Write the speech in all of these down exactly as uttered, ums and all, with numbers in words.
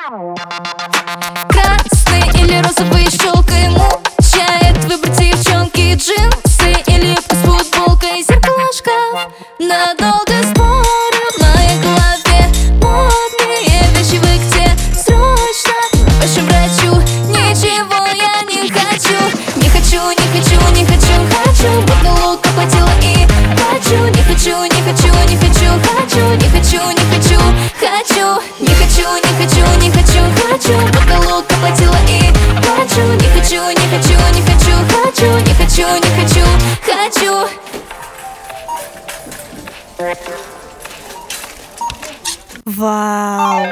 Красный или розовый, щелкай, мучает выбор девчонки. Джинсы или юбка с футболкой, зеркало, шкаф, надолго спорю. В моей голове модные вещи, вы где? Срочно к вашему врачу. Ничего я не хочу. Не хочу, не хочу, не хочу, хочу. Модный лук, оплатила и хочу. Не хочу, не хочу, не хочу, хочу. Не хочу, не хочу, хочу. Не хочу, не хочу, не хочу, хочу. Модный лук, оплатила и хочу. Не хочу, не хочу, не хочу, хочу. Не хочу, не хочу, хочу. Вау!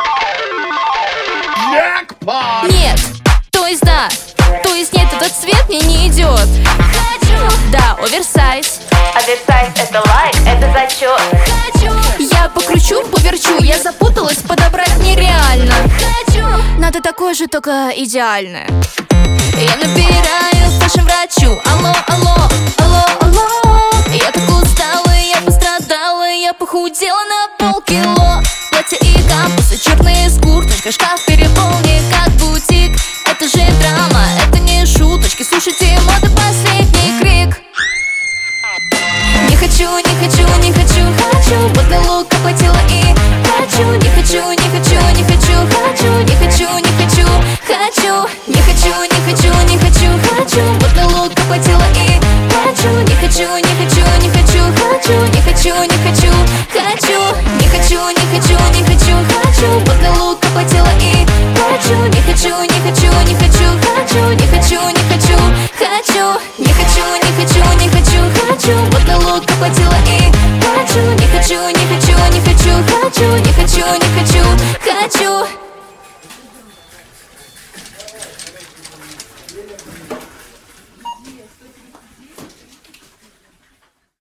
Джекпот! Нет, то есть да, то есть нет, этот цвет мне не идет. Хочу. Да, оверсайз. Оверсайз — это лайк, это зачет. Хочу. Я покручу, поверчу, я запуталась, подобрать нереально. Хочу. Надо такое же, только идеальное. Я набираю фэшн врачу. Алло, алло, алло, алло. Я так устала, я пострадала, я похудела на полкило. Платье и кампусы, черные с курточкой, шкаф переполнен как бутик. Это же драма, это не шуточки. Слушайте, мода последний крик. Не хочу, не хочу, не хочу, хочу. Модный лук, оплатила и хочу. Не хочу, не хочу, не хочу, хочу. Не хочу, не хочу, хочу. Не хочу, не хочу, не хочу, хочу. Модный лук, оплатила и хочу. Не хочу, не хочу, не хочу, хочу. Не хочу, не хочу, хочу. Не хочу, не хочу, не хочу, хочу. Модный лук, оплатила и хочу. Не хочу, не хочу, не хочу, хочу. Не хочу, не хочу, хочу. Не хочу, не хочу, не хочу, хочу. Модный лук, оплатила и хочу. Не хочу, не хочу, не хочу, хочу. Не хочу, не хочу, хочу.